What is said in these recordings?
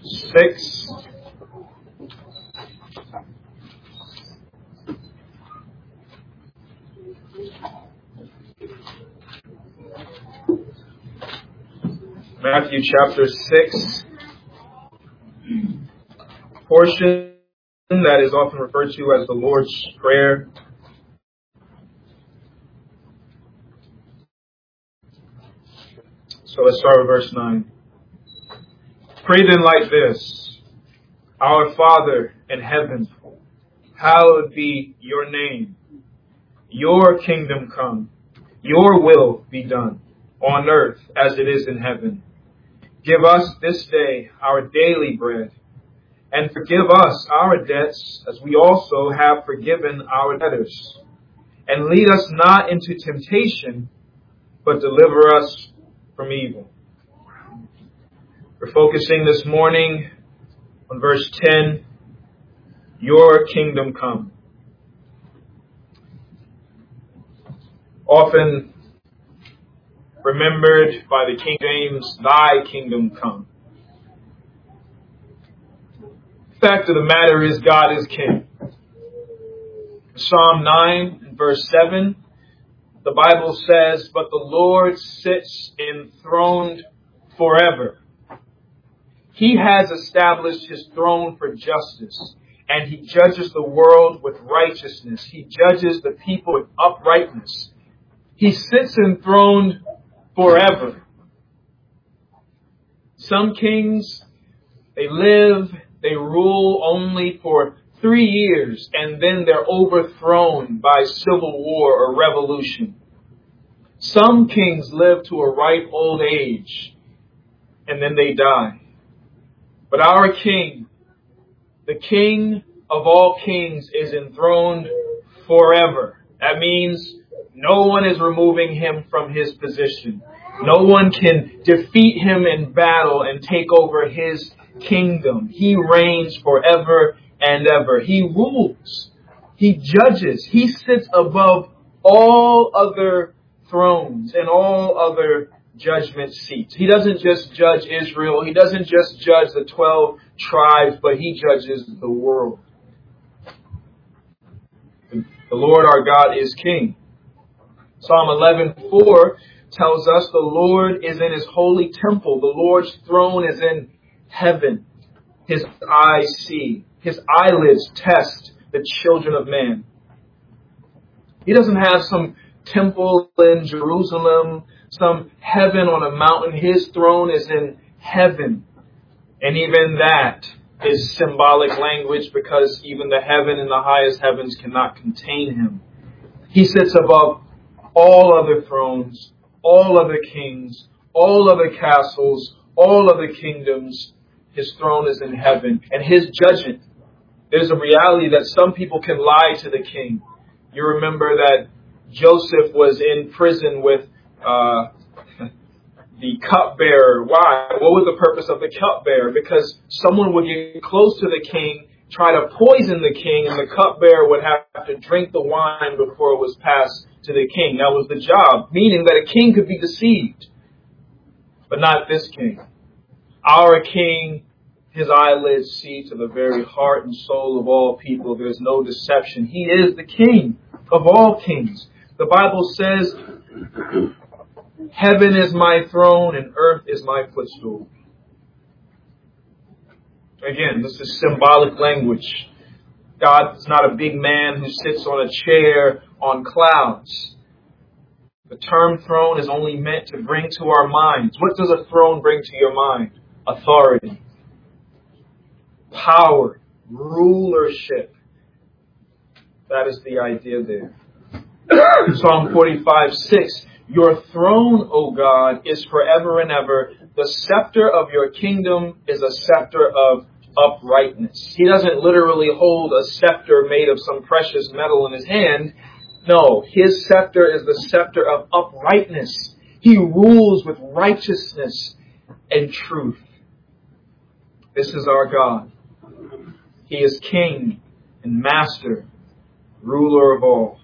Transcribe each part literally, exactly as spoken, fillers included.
six. Matthew chapter six, portion that is often referred to as the Lord's Prayer. So let's start with verse nine. Pray then like this: Our Father in heaven, hallowed be your name. Your kingdom come. Your will be done on earth as it is in heaven. Give us this day our daily bread, and forgive us our debts as we also have forgiven our debtors. And lead us not into temptation, but deliver us from evil. We're focusing this morning on verse ten, your kingdom come. Often remembered by the King James, thy kingdom come. The fact of the matter is, God is king. Psalm nine and verse seven, the Bible says, but the Lord sits enthroned forever. He has established his throne for justice, and he judges the world with righteousness. He judges the people with uprightness. He sits enthroned forever. Some kings, they live, they rule only for three years, and then they're overthrown by civil war or revolution. Some kings live to a ripe old age, and then they die. But our King, the King of all kings, is enthroned forever. That means no one is removing him from his position. No one can defeat him in battle and take over his kingdom. He reigns forever and ever. He rules. He judges. He sits above all other thrones and all other judgment seats. He doesn't just judge Israel. He doesn't just judge the twelve tribes, but he judges the world. The Lord our God is king. Psalm eleven four tells us the Lord is in his holy temple. The Lord's throne is in heaven. His eyes see. His eyelids test the children of man. He doesn't have some temple in Jerusalem, some heaven on a mountain. His throne is in heaven. And even that is symbolic language, because even the heaven and the highest heavens cannot contain him. He sits above all other thrones, all other kings, all other castles, all other kingdoms. His throne is in heaven. And his judgment, there's a reality that some people can lie to the king. You remember that Joseph was in prison with uh, the cupbearer. Why? What was the purpose of the cupbearer? Because someone would get close to the king, try to poison the king, and the cupbearer would have to drink the wine before it was passed to the king. That was the job, meaning that a king could be deceived. But not this king. Our king, his eyelids see to the very heart and soul of all people. There's no deception. He is the king of all kings. The Bible says, heaven is my throne and earth is my footstool. Again, this is symbolic language. God is not a big man who sits on a chair on clouds. The term throne is only meant to bring to our minds. What does a throne bring to your mind? Authority, power, rulership. That is the idea there. Psalm forty-five six, your throne, O God, is forever and ever. The scepter of your kingdom is a scepter of uprightness. He doesn't literally hold a scepter made of some precious metal in his hand. No, his scepter is the scepter of uprightness. He rules with righteousness and truth. This is our God. He is King and Master, ruler of all.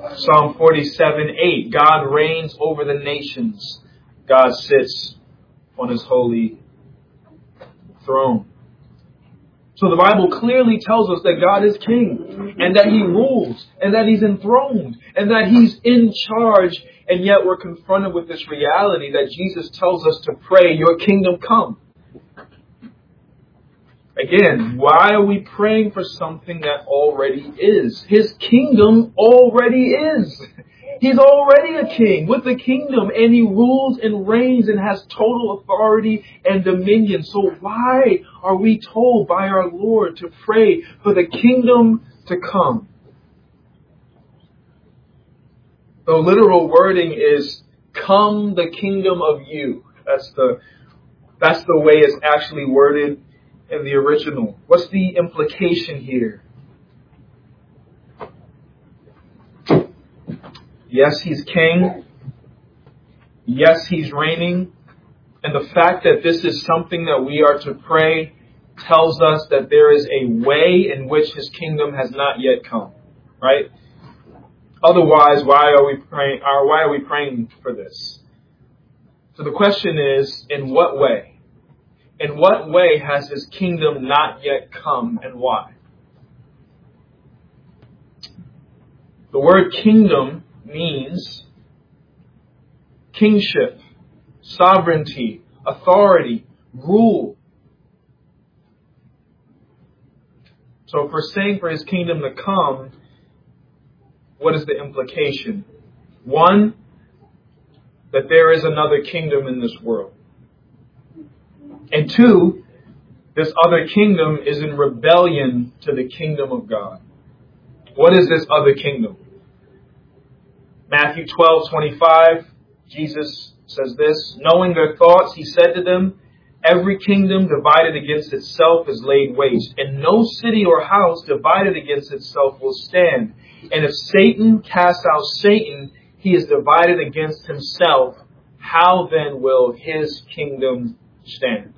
Psalm forty-seven eight, God reigns over the nations. God sits on his holy throne. So the Bible clearly tells us that God is king and that he rules and that he's enthroned and that he's in charge. And yet we're confronted with this reality that Jesus tells us to pray, your kingdom come. Again, why are we praying for something that already is? His kingdom already is. He's already a king with the kingdom, and he rules and reigns and has total authority and dominion. So why are we told by our Lord to pray for the kingdom to come? The literal wording is, come the kingdom of you. That's the, that's the way it's actually worded in the original. What's the implication here? Yes, he's king. Yes, he's reigning. And the fact that this is something that we are to pray tells us that there is a way in which his kingdom has not yet come. Right? Otherwise, why are we praying, or why are we praying for this? So the question is, in what way? In what way has his kingdom not yet come, and why? The word kingdom means kingship, sovereignty, authority, rule. So if we're saying for his kingdom to come, what is the implication? One, that there is another kingdom in this world. And two, this other kingdom is in rebellion to the kingdom of God. What is this other kingdom? Matthew twelve twenty-five, Jesus says this, knowing their thoughts, he said to them, every kingdom divided against itself is laid waste, and no city or house divided against itself will stand. And if Satan casts out Satan, he is divided against himself. How then will his kingdom stand?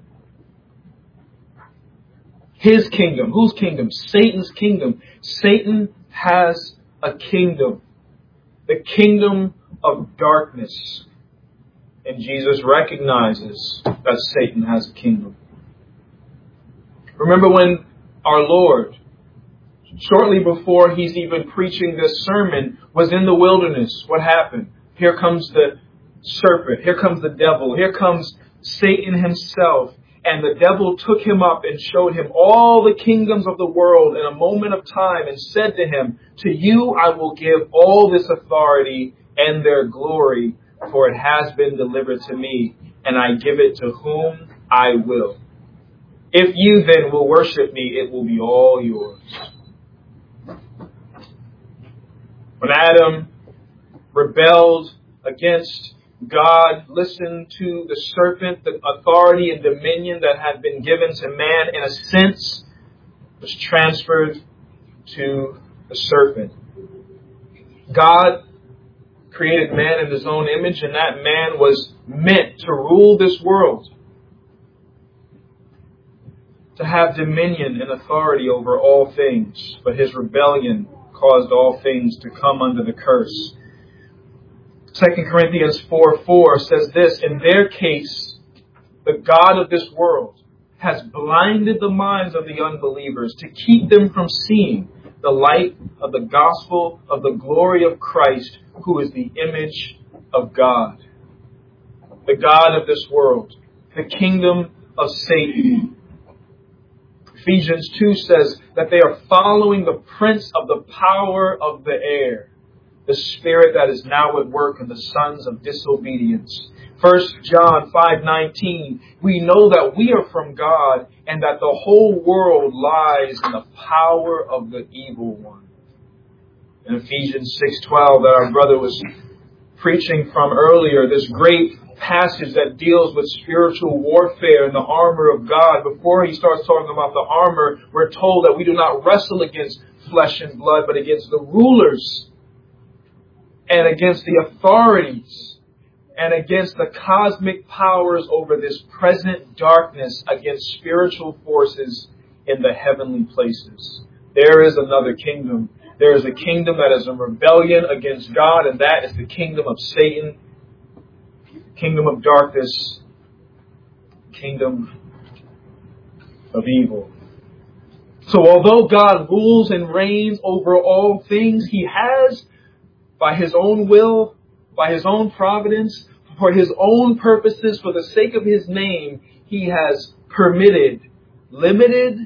His kingdom. Whose kingdom? Satan's kingdom. Satan has a kingdom. The kingdom of darkness. And Jesus recognizes that Satan has a kingdom. Remember when our Lord, shortly before he's even preaching this sermon, was in the wilderness. What happened? Here comes the serpent. Here comes the devil. Here comes Satan himself. And the devil took him up and showed him all the kingdoms of the world in a moment of time and said to him, to you I will give all this authority and their glory, for it has been delivered to me, and I give it to whom I will. If you then will worship me, it will be all yours. When Adam rebelled against God, listened to the serpent, the authority and dominion that had been given to man, in a sense, was transferred to the serpent. God created man in his own image, and that man was meant to rule this world, to have dominion and authority over all things. But his rebellion caused all things to come under the curse. Second Corinthians four four says this, in their case, the God of this world has blinded the minds of the unbelievers to keep them from seeing the light of the gospel of the glory of Christ, who is the image of God. The God of this world, the kingdom of Satan. Ephesians two says that they are following the prince of the power of the air, the spirit that is now at work in the sons of disobedience. First John five nineteen, we know that we are from God and that the whole world lies in the power of the evil one. In Ephesians six twelve that our brother was preaching from earlier, this great passage that deals with spiritual warfare and the armor of God. Before he starts talking about the armor, we're told that we do not wrestle against flesh and blood, but against the rulers and against the authorities and against the cosmic powers over this present darkness, against spiritual forces in the heavenly places. There is another kingdom. There is a kingdom that is in rebellion against God, and that is the kingdom of Satan, kingdom of darkness. kingdom of evil. So although God rules and reigns over all things, He has, by His own will, by His own providence, for His own purposes, for the sake of His name, He has permitted limited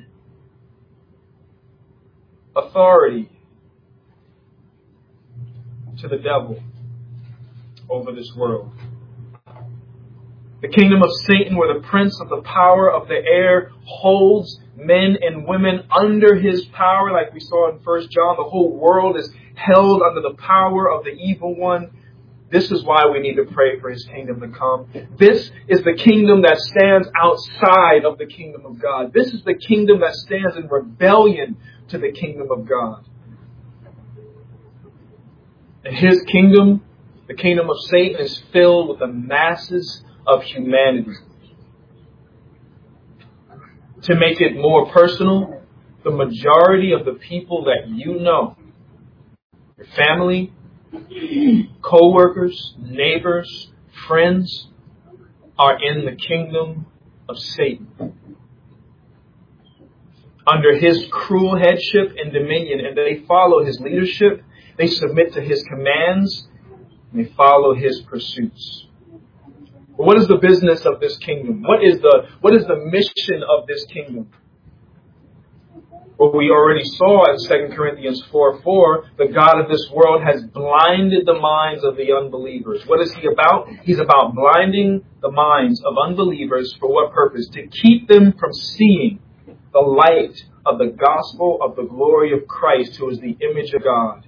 authority to the devil over this world. The kingdom of Satan, where the prince of the power of the air holds men and women under his power, like we saw in First John. The whole world is held under the power of the evil one. This is why we need to pray for His kingdom to come. This is the kingdom that stands outside of the kingdom of God. This is the kingdom that stands in rebellion to the kingdom of God. And His kingdom, the kingdom of Satan, is filled with the masses of humanity. To make it more personal, the majority of the people that you know, your family, co-workers, neighbors, friends, are in the kingdom of Satan. Under his cruel headship and dominion, and they follow his leadership, they submit to his commands, and they follow his pursuits. But what is the business of this kingdom? What is the what is the mission of this kingdom? Well, we already saw in Second Corinthians four four, the God of this world has blinded the minds of the unbelievers. What is He about? He's about blinding the minds of unbelievers for what purpose? To keep them from seeing the light of the gospel of the glory of Christ, who is the image of God.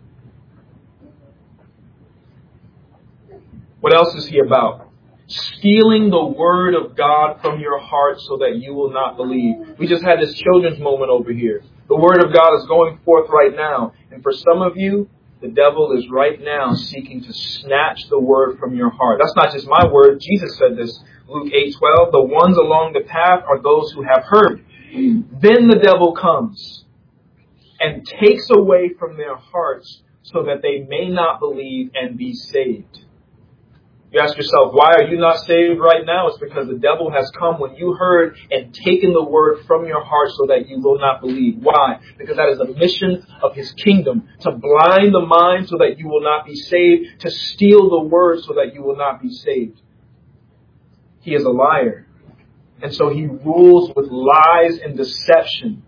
What else is He about? Stealing the word of God from your heart so that you will not believe. We just had this children's moment over here. The word of God is going forth right now. And for some of you, the devil is right now seeking to snatch the word from your heart. That's not just my word. Jesus said this, Luke eight twelve. The ones along the path are those who have heard. Then the devil comes and takes away from their hearts so that they may not believe and be saved. You ask yourself, why are you not saved right now? It's because the devil has come when you heard and taken the word from your heart so that you will not believe. Why? Because that is the mission of his kingdom, to blind the mind so that you will not be saved, to steal the word so that you will not be saved. He is a liar. And so he rules with lies and deception.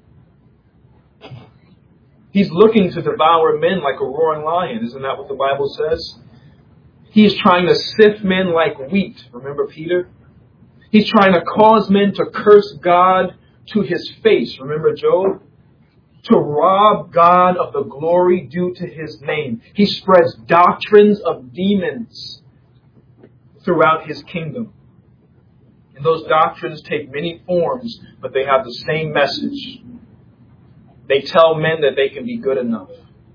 He's looking to devour men like a roaring lion. Isn't that what the Bible says? He's trying to sift men like wheat. Remember Peter? He's trying to cause men to curse God to his face. Remember Job? To rob God of the glory due to his name. He spreads doctrines of demons throughout his kingdom. And those doctrines take many forms, but they have the same message. They tell men that they can be good enough.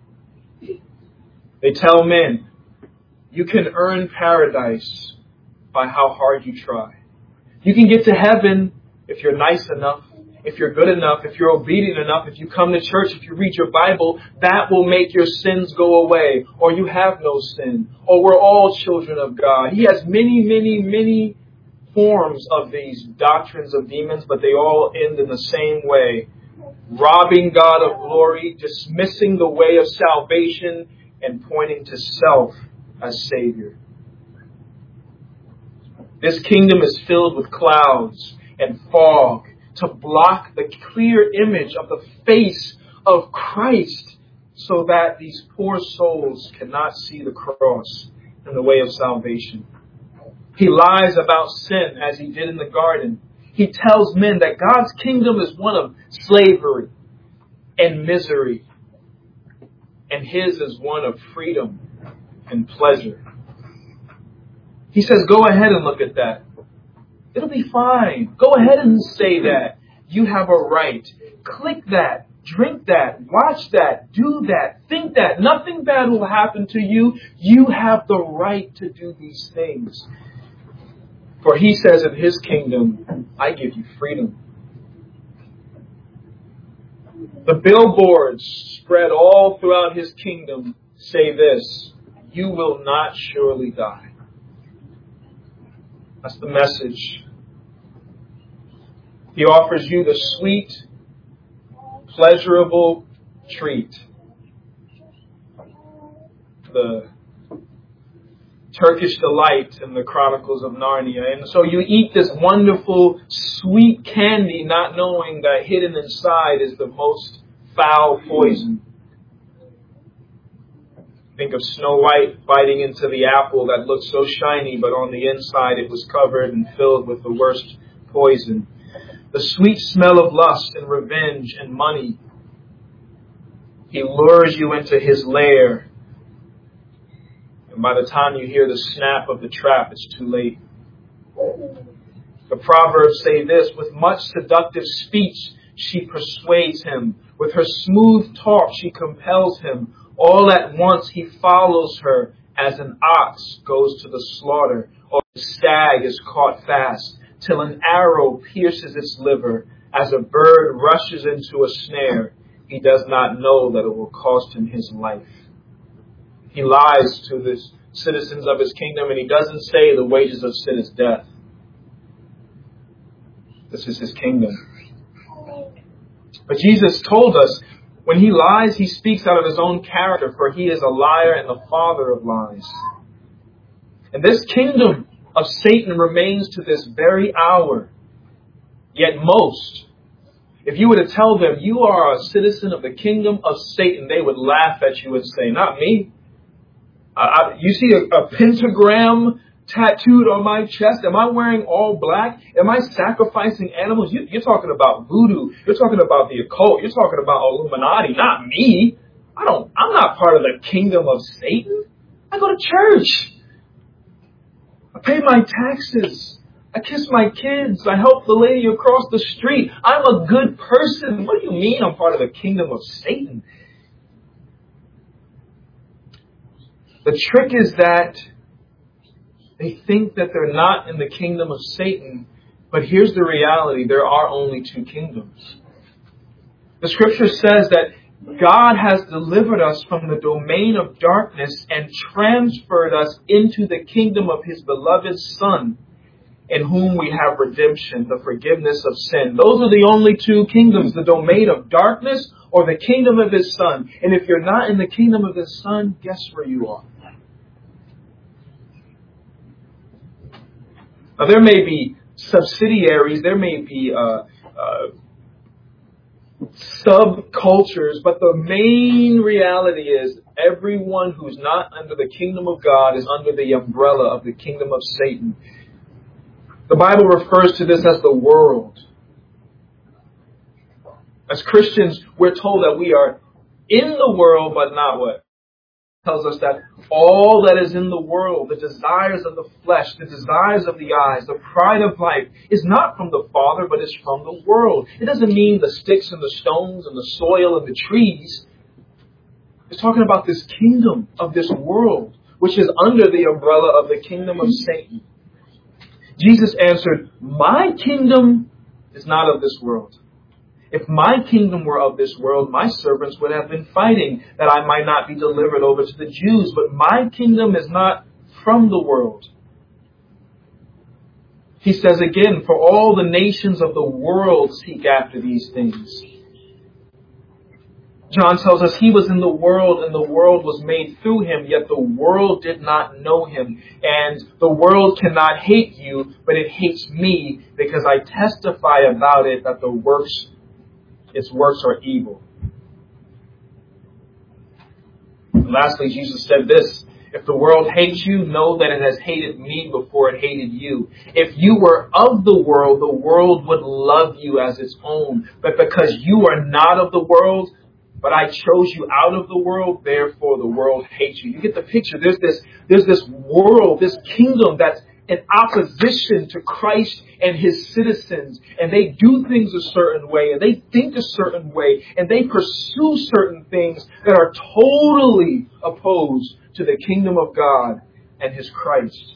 They tell men, you can earn paradise by how hard you try. You can get to heaven if you're nice enough, if you're good enough, if you're obedient enough, if you come to church, if you read your Bible, that will make your sins go away. Or you have no sin. Or we're all children of God. He has many, many, many forms of these doctrines of demons, but they all end in the same way. Robbing God of glory, dismissing the way of salvation, and pointing to self as Savior. This kingdom is filled with clouds and fog to block the clear image of the face of Christ so that these poor souls cannot see the cross and the way of salvation. He lies about sin as he did in the garden. He tells men that God's kingdom is one of slavery and misery, and his is one of freedom and pleasure. He says, go ahead and look at that. It'll be fine. Go ahead and say that. You have a right. Click that. Drink that. Watch that. Do that. Think that. Nothing bad will happen to you. You have the right to do these things. For he says in his kingdom, I give you freedom. The billboards spread all throughout his kingdom say this: you will not surely die. That's the message. He offers you the sweet, pleasurable treat. The Turkish delight in the Chronicles of Narnia. And so you eat this wonderful, sweet candy, not knowing that hidden inside is the most foul poison. Think of Snow White biting into the apple that looked so shiny, but on the inside it was covered and filled with the worst poison. The sweet smell of lust and revenge and money. He lures you into his lair. And by the time you hear the snap of the trap, it's too late. The Proverbs say this: with much seductive speech, she persuades him. With her smooth talk, she compels him. All at once, he follows her as an ox goes to the slaughter, or a stag is caught fast, till an arrow pierces its liver. As a bird rushes into a snare, he does not know that it will cost him his life. He lies to the citizens of his kingdom, and he doesn't say the wages of sin is death. This is his kingdom. But Jesus told us, when he lies, he speaks out of his own character, for he is a liar and the father of lies. And this kingdom of Satan remains to this very hour. Yet most, if you were to tell them you are a citizen of the kingdom of Satan, they would laugh at you and say, not me. I, I, you see a, a pentagram tattooed on my chest? Am I wearing all black? Am I sacrificing animals? You, you're talking about voodoo. You're talking about the occult. You're talking about Illuminati, not me. I don't, I'm not part of the kingdom of Satan. I go to church. I pay my taxes. I kiss my kids. I help the lady across the street. I'm a good person. What do you mean I'm part of the kingdom of Satan? The trick is that they think that they're not in the kingdom of Satan. But here's the reality. There are only two kingdoms. The scripture says that God has delivered us from the domain of darkness and transferred us into the kingdom of his beloved Son, in whom we have redemption, the forgiveness of sin. Those are the only two kingdoms, the domain of darkness or the kingdom of his Son. And if you're not in the kingdom of his Son, guess where you are? Now, there may be subsidiaries, there may be uh, uh, subcultures, but the main reality is everyone who's not under the kingdom of God is under the umbrella of the kingdom of Satan. The Bible refers to this as the world. As Christians, we're told that we are in the world, but not what? Tells us that all that is in the world, the desires of the flesh, the desires of the eyes, the pride of life, is not from the Father, but is from the world. It doesn't mean the sticks and the stones and the soil and the trees. It's talking about this kingdom of this world, which is under the umbrella of the kingdom of Satan. Jesus answered, my kingdom is not of this world. If my kingdom were of this world, my servants would have been fighting that I might not be delivered over to the Jews. But my kingdom is not from the world. He says again, for all the nations of the world seek after these things. John tells us he was in the world and the world was made through him, yet the world did not know him. And the world cannot hate you, but it hates me because I testify about it that the works its works are evil. And lastly, Jesus said this, if the world hates you, know that it has hated me before it hated you. If you were of the world, the world would love you as its own. But because you are not of the world, but I chose you out of the world, therefore the world hates you. You get the picture. There's this, there's this world, this kingdom that's in opposition to Christ and his citizens, and they do things a certain way, and they think a certain way, and they pursue certain things that are totally opposed to the kingdom of God and his Christ.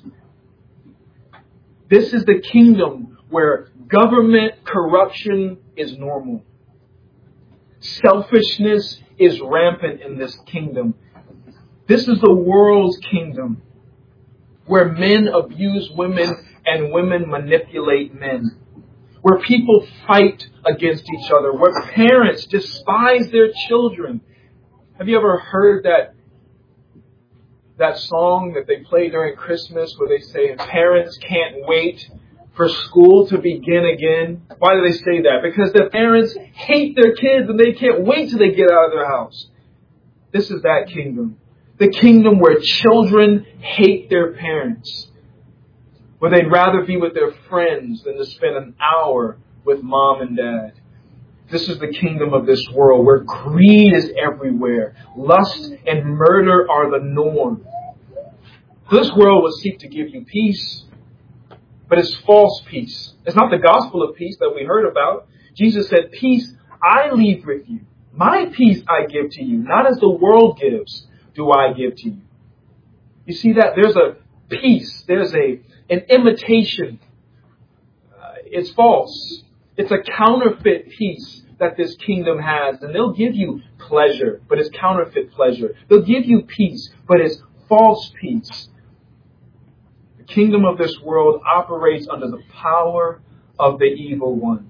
This is the kingdom where government corruption is normal. Selfishness is rampant in this kingdom. This is the world's kingdom, where men abuse women and women manipulate men. where people fight against each other, where parents despise their children. Have you ever heard that that song that they play during Christmas where they say parents can't wait for school to begin again? Why do they say that? Because the parents hate their kids and they can't wait till they get out of their house. This is that kingdom. The kingdom where children hate their parents, where they'd rather be with their friends than to spend an hour with mom and dad. This is the kingdom of this world where greed is everywhere. Lust and murder are the norm. This world will seek to give you peace, but it's false peace. It's not the gospel of peace that we heard about. Jesus said, peace I leave with you. My peace I give to you. Not as the world gives, do I give to you. You see that? There's a peace. There's a an imitation. Uh, it's false. It's a counterfeit peace that this kingdom has. And they'll give you pleasure, but it's counterfeit pleasure. They'll give you peace, but it's false peace. The kingdom of this world operates under the power of the evil one.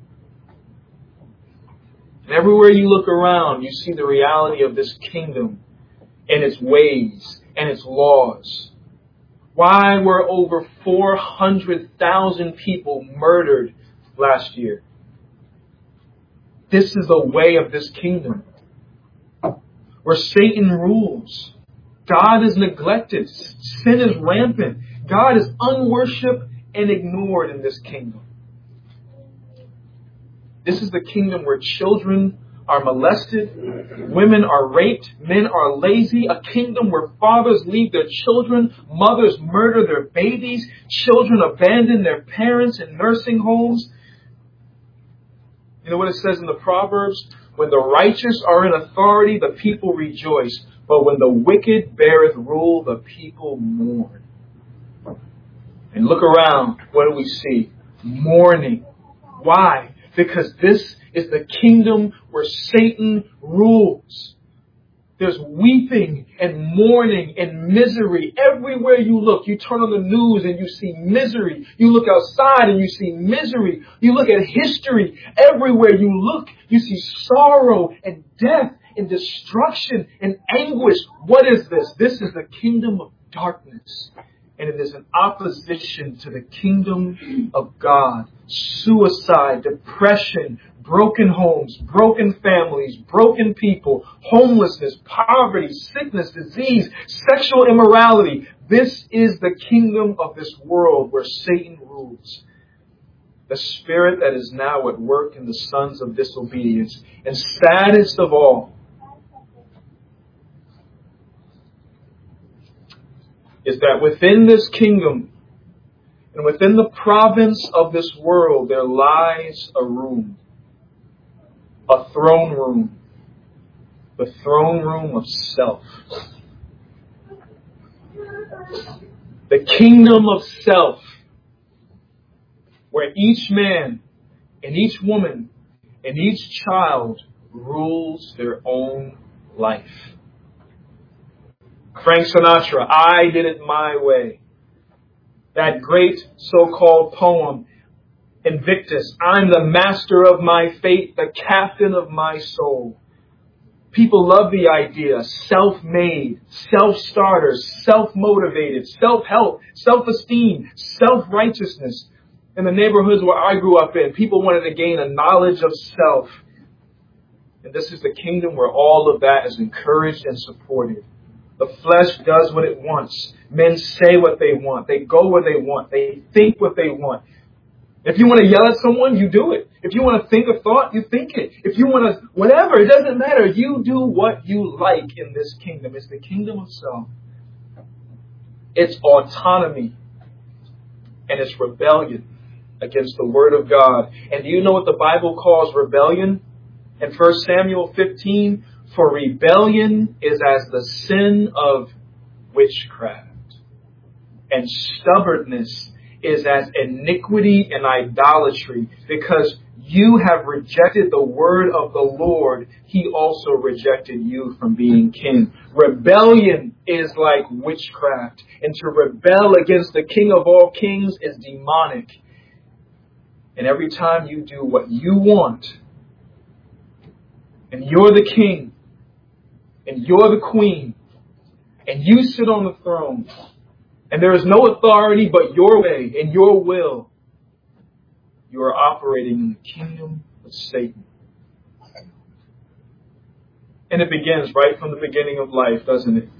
And everywhere you look around, you see the reality of this kingdom and its ways and its laws. Why were over four hundred thousand people murdered last year? This is the way of this kingdom, where Satan rules. God is neglected. Sin is rampant. God is unworshipped and ignored in this kingdom. This is the kingdom where children are molested, women are raped, men are lazy, a kingdom where fathers leave their children, mothers murder their babies, children abandon their parents in nursing homes. You know what it says in the Proverbs? When the righteous are in authority, the people rejoice. But when the wicked beareth rule, the people mourn. And look around, what do we see? Mourning. Why? Because this is the kingdom where Satan rules. There's weeping and mourning and misery. Everywhere you look, you turn on the news and you see misery. You look outside and you see misery. You look at history. Everywhere you look, you see sorrow and death and destruction and anguish. What is this? This is the kingdom of darkness. And it is an opposition to the kingdom of God. Suicide, depression, broken homes, broken families, broken people, homelessness, poverty, sickness, disease, sexual immorality. This is the kingdom of this world where Satan rules. The spirit that is now at work in the sons of disobedience. And saddest of all is that within this kingdom and within the province of this world, there lies a room. A throne room. The throne room of self. The kingdom of self. Where each man and each woman and each child rules their own life. Frank Sinatra, I Did It My Way. That great so-called poem, Invictus, I'm the master of my fate, the captain of my soul. People love the idea, self-made, self-starters, self-motivated, self-help, self-esteem, self-righteousness. In the neighborhoods where I grew up in, people wanted to gain a knowledge of self. And this is the kingdom where all of that is encouraged and supported. The flesh does what it wants. Men say what they want. They go where they want. They think what they want. If you want to yell at someone, you do it. If you want to think a thought, you think it. If you want to, whatever, it doesn't matter. You do what you like in this kingdom. It's the kingdom of self. It's autonomy. And it's rebellion against the word of God. And do you know what the Bible calls rebellion? In First Samuel fifteen, for rebellion is as the sin of witchcraft, and stubbornness is as iniquity and idolatry. Because you have rejected the word of the Lord, he also rejected you from being king. Rebellion is like witchcraft, and to rebel against the King of all kings is demonic. And every time you do what you want, and you're the king, and you're the queen, and you sit on the throne, and there is no authority but your way and your will, you are operating in the kingdom of Satan. And it begins right from the beginning of life, doesn't it?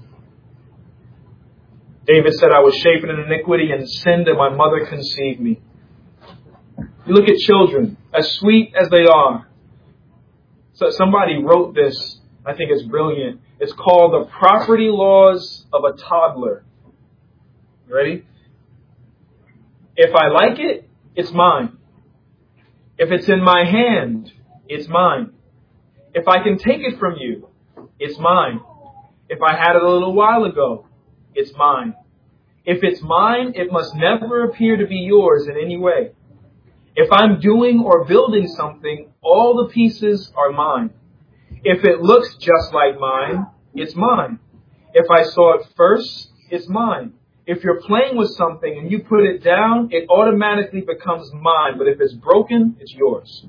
David said, I was shapen in iniquity, and sin that my mother conceived me. You look at children, as sweet as they are. So somebody wrote this, I think it's brilliant. It's called The Property Laws of a Toddler. You ready? If I like it, it's mine. If it's in my hand, it's mine. If I can take it from you, it's mine. If I had it a little while ago, it's mine. If it's mine, it must never appear to be yours in any way. If I'm doing or building something, all the pieces are mine. If it looks just like mine, it's mine. If I saw it first, it's mine. If you're playing with something and you put it down, it automatically becomes mine. But if it's broken, it's yours.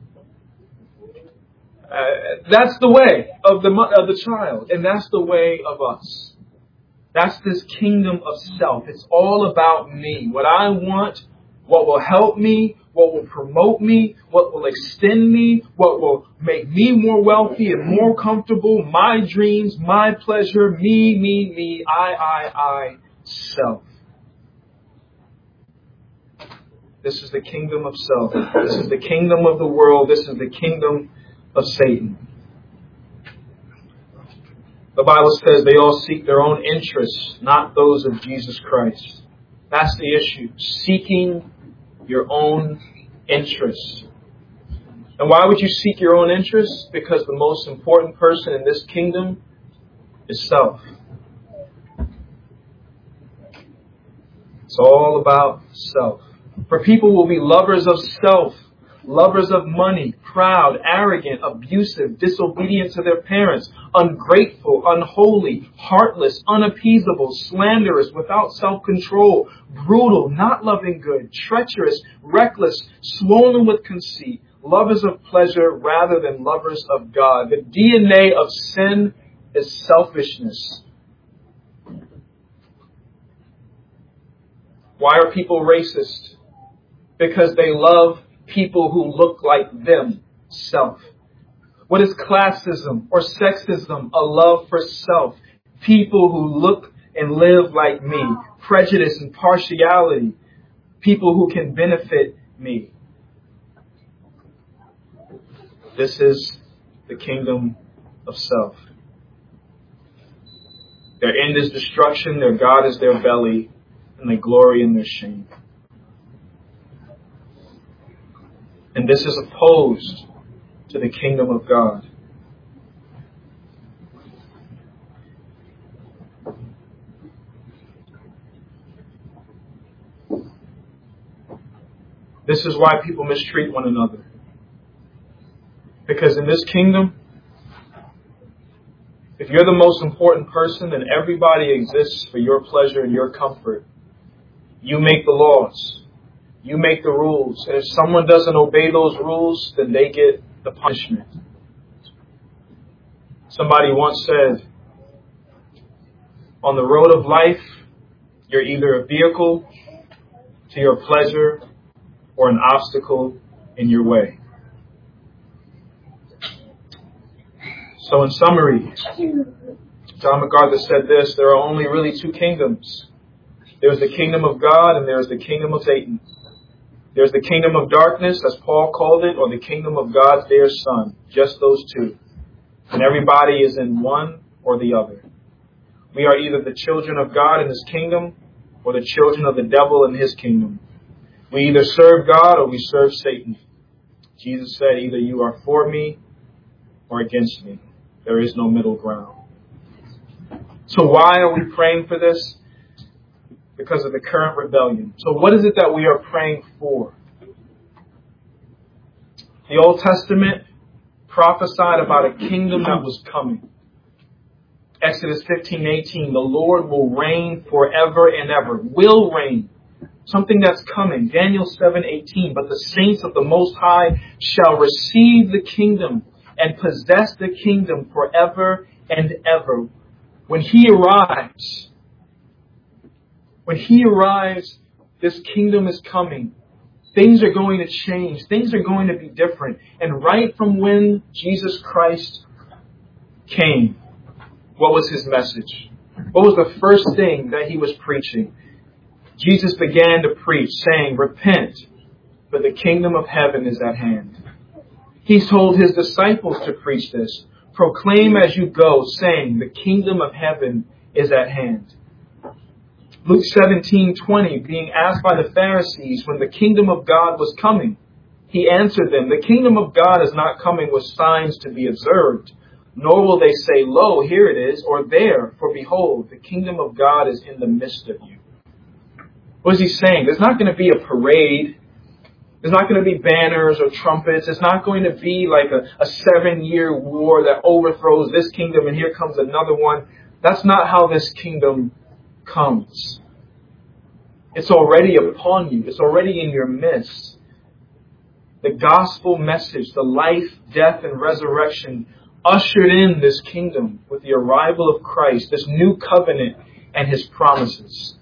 Uh, that's the way of the of the child, and that's the way of us. That's this kingdom of self. It's all about me. What I want, what will help me, what will promote me, what will extend me, what will make me more wealthy and more comfortable, my dreams, my pleasure, me, me, me, I, I, I, self. This is the kingdom of self. This is the kingdom of the world. This is the kingdom of Satan. The Bible says they all seek their own interests, not those of Jesus Christ. That's the issue. Seeking your own interests. And why would you seek your own interests? Because the most important person in this kingdom is self. It's all about self. For people will be lovers of self, lovers of money, proud, arrogant, abusive, disobedient to their parents, ungrateful, unholy, heartless, unappeasable, slanderous, without self-control, brutal, not loving good, treacherous, reckless, swollen with conceit, lovers of pleasure rather than lovers of God. The D N A of sin is selfishness. Why are people racist? Because they love people who look like them, self. What is classism or sexism? A love for self. People who look and live like me. Prejudice and partiality. People who can benefit me. This is the kingdom of self. Their end is destruction, their God is their belly, and they glory in their shame. And this is opposed to the kingdom of God. This is why people mistreat one another. Because in this kingdom, if you're the most important person, then everybody exists for your pleasure and your comfort. You make the laws. You make the rules. And if someone doesn't obey those rules, then they get the punishment. Somebody once said, on the road of life, you're either a vehicle to your pleasure or an obstacle in your way. So in summary, John MacArthur said this, there are only really two kingdoms. There's the kingdom of God and there's the kingdom of Satan. There's the kingdom of darkness, as Paul called it, or the kingdom of God's dear Son. Just those two. And everybody is in one or the other. We are either the children of God in His kingdom or the children of the devil in his kingdom. We either serve God or we serve Satan. Jesus said, either you are for me or against me. There is no middle ground. So why are we praying for this? Because of the current rebellion. So what is it that we are praying for? The Old Testament prophesied about a kingdom that was coming. Exodus fifteen eighteen, the Lord will reign forever and ever. Will reign. something that's coming. Daniel seven eighteen, but the saints of the Most High shall receive the kingdom and possess the kingdom forever and ever. When he arrives, when he arrives, this kingdom is coming. Things are going to change. Things are going to be different. And right from when Jesus Christ came, what was his message? What was the first thing that he was preaching? Jesus began to preach, saying, repent, for the kingdom of heaven is at hand. He told his disciples to preach this. Proclaim as you go, saying, the kingdom of heaven is at hand. Luke seventeen twenty, being asked by the Pharisees when the kingdom of God was coming, he answered them, the kingdom of God is not coming with signs to be observed, nor will they say, lo, here it is, or there, for behold, the kingdom of God is in the midst of you. What is he saying? There's not going to be a parade. There's not going to be banners or trumpets. It's not going to be like a, a seven-year war that overthrows this kingdom and here comes another one. That's not how this kingdom comes. It's already upon you. It's already in your midst. The gospel message, the life, death, and resurrection ushered in this kingdom with the arrival of Christ, this new covenant and his promises.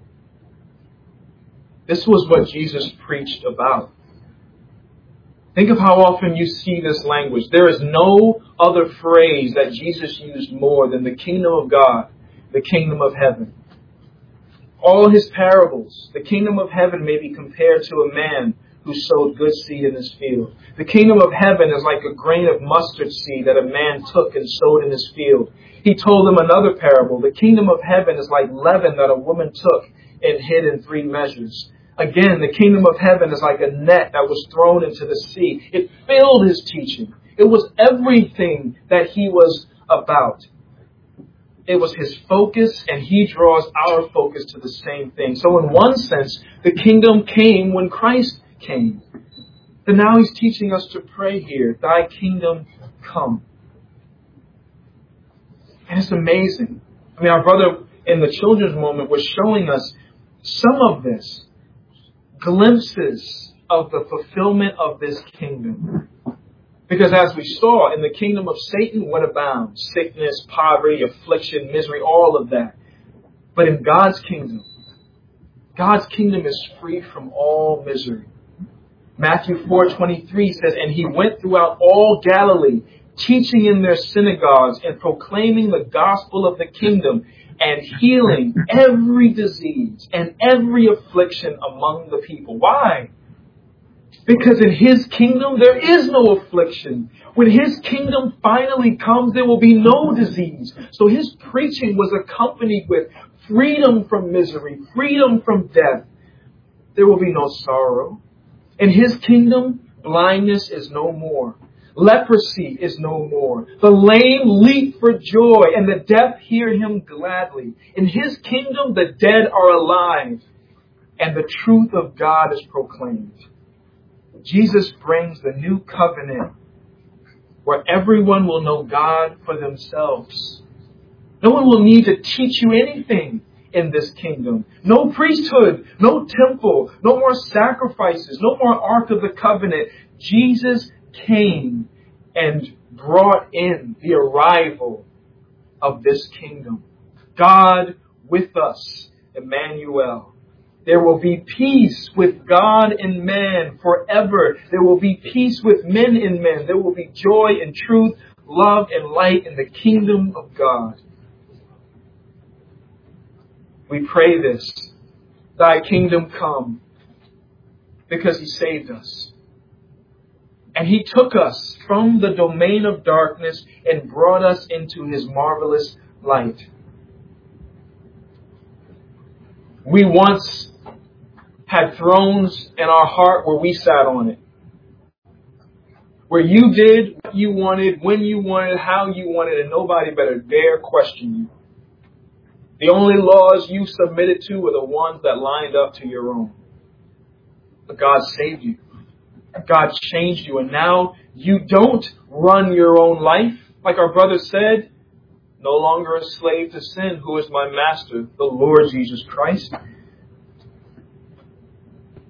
This was what Jesus preached about. Think of how often you see this language. There is no other phrase that Jesus used more than the kingdom of God, the kingdom of heaven. All his parables, the kingdom of heaven may be compared to a man who sowed good seed in his field. The kingdom of heaven is like a grain of mustard seed that a man took and sowed in his field. He told them another parable. The kingdom of heaven is like leaven that a woman took and hid in three measures. Again, the kingdom of heaven is like a net that was thrown into the sea. It filled his teaching. It was everything that he was about. It was his focus, and he draws our focus to the same thing. So in one sense, the kingdom came when Christ came. But now he's teaching us to pray here, thy kingdom come. And it's amazing. I mean, our brother in the children's moment was showing us some of this, glimpses of the fulfillment of this kingdom. Because as we saw, in the kingdom of Satan, what abounds? Sickness, poverty, affliction, misery, all of that. But in God's kingdom, God's kingdom is free from all misery. Matthew four twenty-three says, and he went throughout all Galilee, teaching in their synagogues and proclaiming the gospel of the kingdom and healing every disease and every affliction among the people. Why? Because in his kingdom, there is no affliction. When his kingdom finally comes, there will be no disease. So his preaching was accompanied with freedom from misery, freedom from death. There will be no sorrow. In his kingdom, blindness is no more. Leprosy is no more. The lame leap for joy, and the deaf hear him gladly. In his kingdom, the dead are alive, and the truth of God is proclaimed. Jesus brings the new covenant where everyone will know God for themselves. No one will need to teach you anything in this kingdom. No priesthood, no temple, no more sacrifices, no more Ark of the Covenant. Jesus came and brought in the arrival of this kingdom. God with us, Emmanuel. There will be peace with God and man forever. There will be peace with men and men. There will be joy and truth, love and light in the kingdom of God. We pray this, thy kingdom come, because he saved us. And he took us from the domain of darkness and brought us into his marvelous light. We once had thrones in our heart where we sat on it. Where you did what you wanted, when you wanted, how you wanted, and nobody better dare question you. The only laws you submitted to were the ones that lined up to your own. But God saved you. God changed you. And now you don't run your own life. Like our brother said, no longer a slave to sin. Who is my master? The Lord Jesus Christ.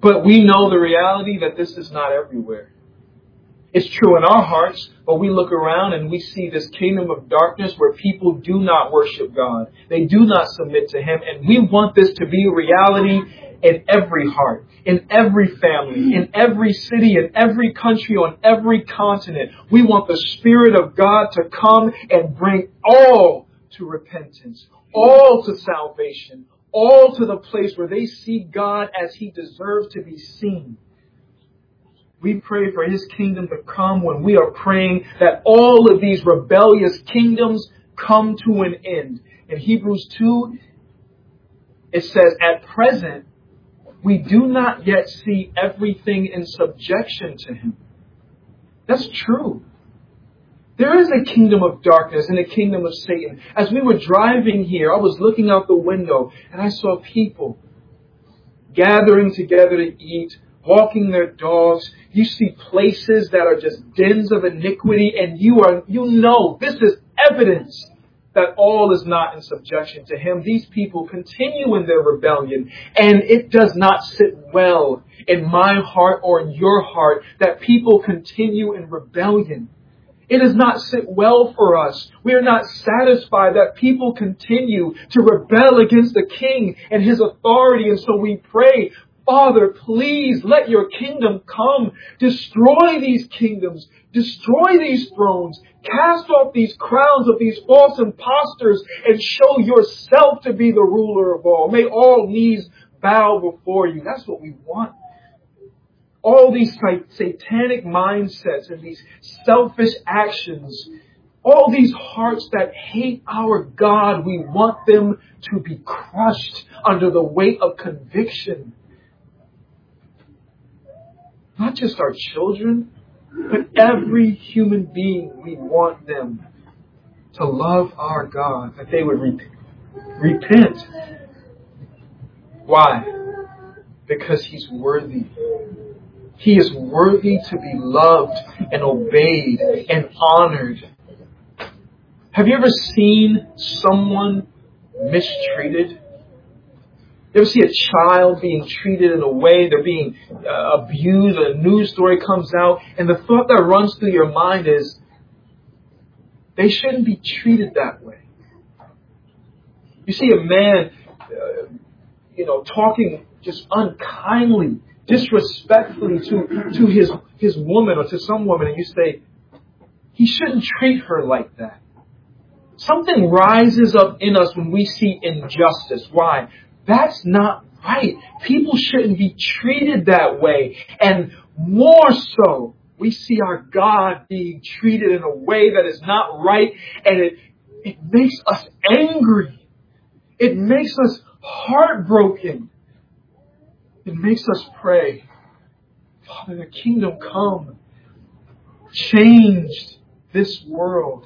But we know the reality that this is not everywhere. It's true in our hearts, but we look around and we see this kingdom of darkness where people do not worship God. They do not submit to Him. And we want this to be a reality in every heart, in every family, in every city, in every country, on every continent. We want the Spirit of God to come and bring all to repentance, all to salvation, all to the place where they see God as He deserves to be seen. We pray for His kingdom to come when we are praying that all of these rebellious kingdoms come to an end. In Hebrews two, it says, at present, we do not yet see everything in subjection to Him. That's true. There is a kingdom of darkness and a kingdom of Satan. As we were driving here, I was looking out the window and I saw people gathering together to eat, walking their dogs. You see places that are just dens of iniquity, and you are, you know, this is evidence that all is not in subjection to Him. These people continue in their rebellion, and it does not sit well in my heart or in your heart that people continue in rebellion. It does not sit well for us. We are not satisfied that people continue to rebel against the King and His authority, and so we pray, Father, please let your kingdom come. Destroy these kingdoms. Destroy these thrones. Cast off these crowns of these false impostors and show yourself to be the ruler of all. May all knees bow before you. That's what we want. All these satanic mindsets and these selfish actions, all these hearts that hate our God, we want them to be crushed under the weight of conviction. Not just our children, but every human being, we want them to love our God, that they would rep- repent. Why? Because He's worthy. He is worthy to be loved and obeyed and honored. Have you ever seen someone mistreated? You ever see a child being treated in a way, they're being uh, abused, a news story comes out, and the thought that runs through your mind is, they shouldn't be treated that way. You see a man, uh, you know, talking just unkindly, disrespectfully to, to his, his woman or to some woman, and you say, he shouldn't treat her like that. Something rises up in us when we see injustice. Why? That's not right. People shouldn't be treated that way. And more so, we see our God being treated in a way that is not right. And it, it makes us angry. It makes us heartbroken. It makes us pray, Father, the kingdom come. Change this world.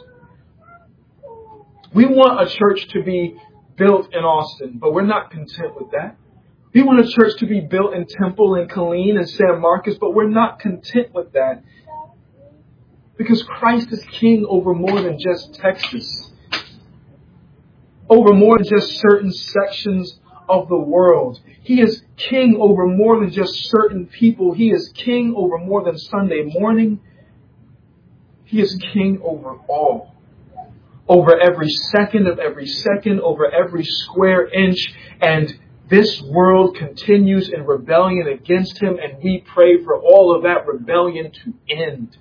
We want a church to be built in Austin, but we're not content with that. We want a church to be built in Temple and Killeen and San Marcos, but we're not content with that. Because Christ is king over more than just Texas. Over more than just certain sections of the world. He is king over more than just certain people. He is king over more than Sunday morning. He is king over all. Over every second of every second, over every square inch. And this world continues in rebellion against Him, and we pray for all of that rebellion to end.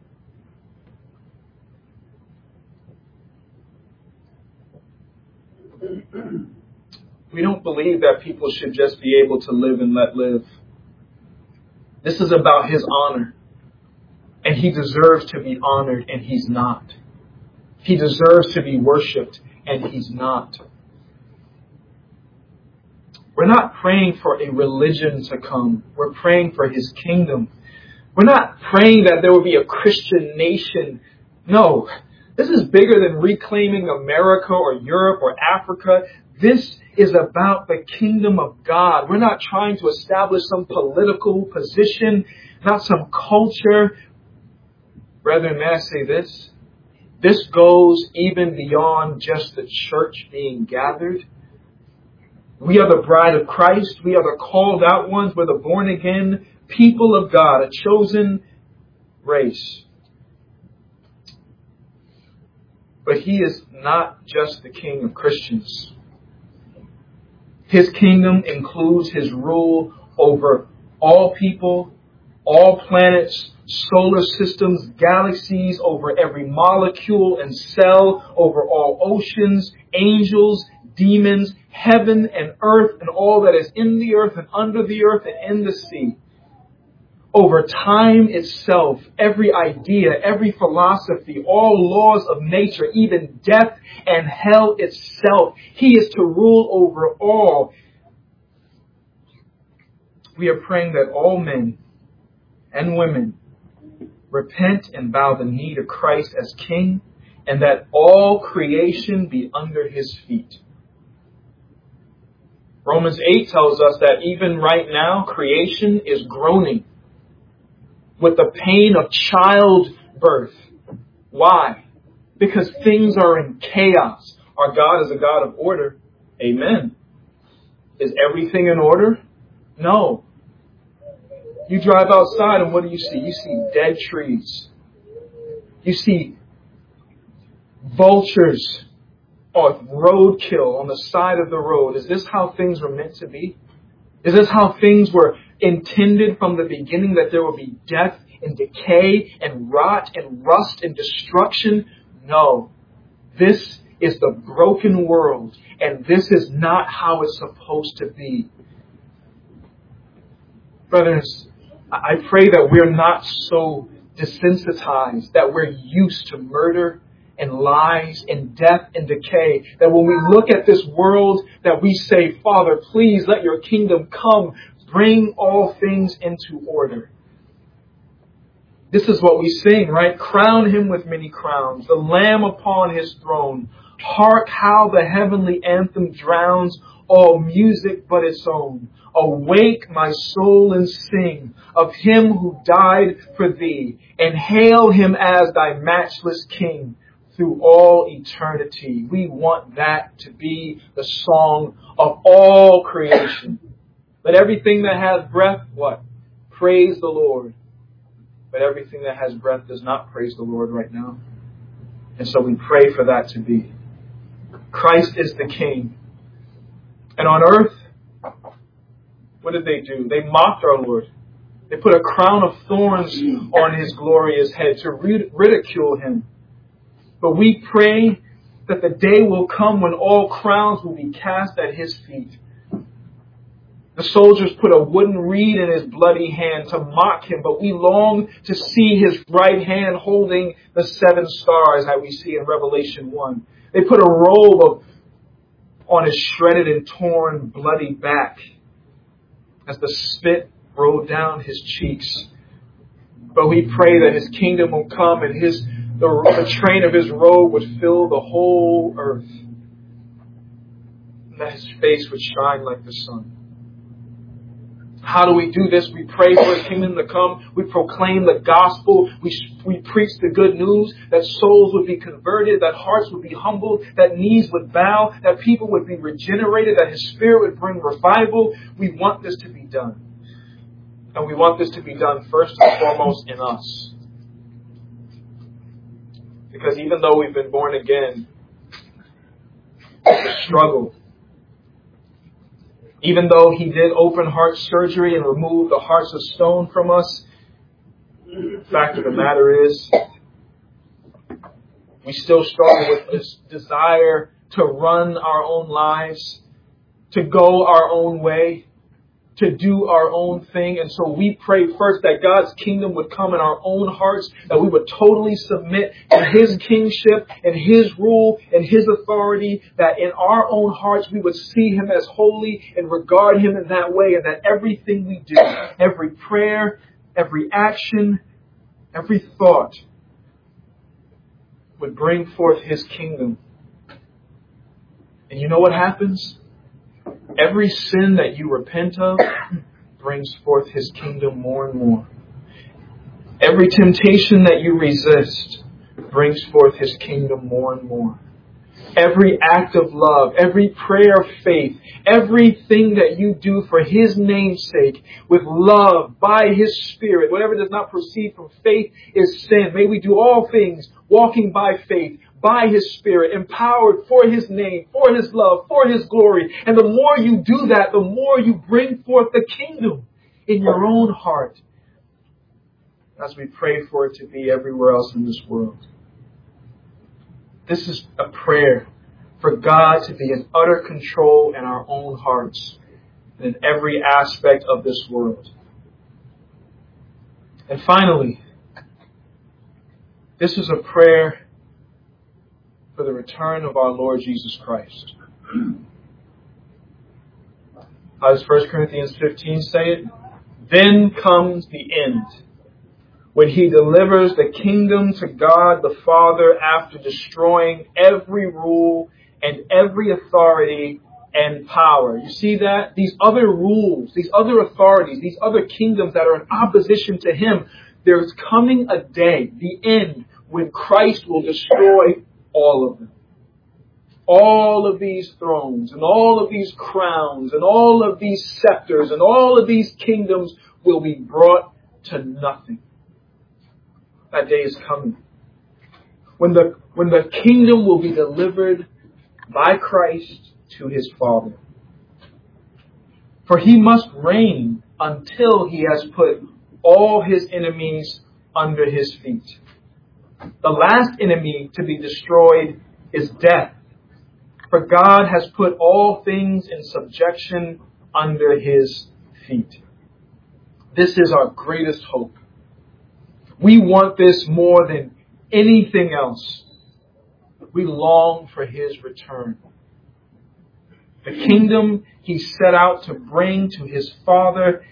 We don't believe that people should just be able to live and let live. This is about His honor. And He deserves to be honored, and He's not. He deserves to be worshipped, and He's not. We're not praying for a religion to come. We're praying for His kingdom. We're not praying that there will be a Christian nation. No, this is bigger than reclaiming America or Europe or Africa. This is about the kingdom of God. We're not trying to establish some political position, not some culture. Brethren, may I say this? This goes even beyond just the church being gathered. We are the bride of Christ. We are the called out ones. We're the born again people of God, a chosen race. But He is not just the King of Christians. His kingdom includes His rule over all people, all planets, solar systems, galaxies, over every molecule and cell, over all oceans, angels, demons, heaven and earth, and all that is in the earth and under the earth and in the sea. Over time itself, every idea, every philosophy, all laws of nature, even death and hell itself. He is to rule over all. We are praying that all men and women repent and bow the knee to Christ as King, and that all creation be under His feet. Romans eight tells us that even right now, creation is groaning with the pain of childbirth. Why? Because things are in chaos. Our God is a God of order. Amen. Is everything in order? No. You drive outside and what do you see? You see dead trees. You see vultures or roadkill on the side of the road. Is this how things were meant to be? Is this how things were intended from the beginning, that there will be death and decay and rot and rust and destruction? No. This is the broken world, and this is not how it's supposed to be. Brothers, I pray that we're not so desensitized that we're used to murder and lies and death and decay, that when we look at this world, that we say, Father, please let your kingdom come. Bring all things into order. This is what we sing, right? Crown Him with many crowns, the Lamb upon His throne. Hark how the heavenly anthem drowns all music but its own. Awake, my soul, and sing of Him who died for thee, and hail Him as thy matchless King through all eternity. We want that to be the song of all creation. Let everything that has breath, what? Praise the Lord. But everything that has breath does not praise the Lord right now. And so we pray for that to be. Christ is the King. And on earth, what did they do? They mocked our Lord. They put a crown of thorns on His glorious head to ridicule Him. But we pray that the day will come when all crowns will be cast at His feet. The soldiers put a wooden reed in His bloody hand to mock Him, but we long to see His right hand holding the seven stars that we see in Revelation one. They put a robe of, on His shredded and torn bloody back as the spit rolled down His cheeks. But we pray that His kingdom will come and His the, the train of His robe would fill the whole earth, and that His face would shine like the sun. How do we do this? We pray for His kingdom to come. We proclaim the gospel. We, we preach the good news that souls would be converted, that hearts would be humbled, that knees would bow, that people would be regenerated, that His Spirit would bring revival. We want this to be done. And we want this to be done first and foremost in us. Because even though we've been born again, it's a struggle. Even though He did open heart surgery and remove the hearts of stone from us, the fact of the matter is, we still struggle with this desire to run our own lives, to go our own way, to do our own thing. And so we pray first that God's kingdom would come in our own hearts, that we would totally submit to His kingship and His rule and His authority, that in our own hearts we would see Him as holy and regard Him in that way, and that everything we do, every prayer, every action, every thought would bring forth His kingdom. And you know what happens? Every sin that you repent of brings forth His kingdom more and more. Every temptation that you resist brings forth His kingdom more and more. every act of love, every prayer of faith, everything that you do for His name's sake, with love, by His Spirit, whatever does not proceed from faith is sin. May we do all things walking by faith, by His Spirit, empowered for His name, for His love, for His glory. And the more you do that, the more you bring forth the kingdom in your own heart, as we pray for it to be everywhere else in this world. This is a prayer for God to be in utter control in our own hearts and in every aspect of this world. And finally, this is a prayer for the return of our Lord Jesus Christ. How does First Corinthians fifteen say it? Then comes the end, when He delivers the kingdom to God the Father after destroying every rule and every authority and power. You see that? These other rules, these other authorities, these other kingdoms that are in opposition to Him, there's coming a day, the end, when Christ will destroy all of them. All of these thrones and all of these crowns and all of these scepters and all of these kingdoms will be brought to nothing. That day is coming. When the, when the kingdom will be delivered by Christ to His Father. For He must reign until He has put all His enemies under His feet. The last enemy to be destroyed is death. For God has put all things in subjection under His feet. This is our greatest hope. We want this more than anything else. We long for His return. The kingdom He set out to bring to His Father,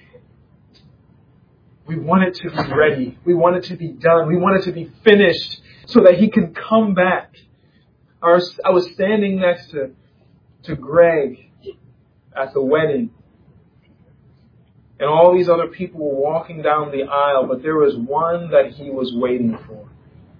we want it to be ready. We want it to be done. We want it to be finished so that He can come back. I was standing next to, to Greg at the wedding. And all these other people were walking down the aisle, but there was one that he was waiting for.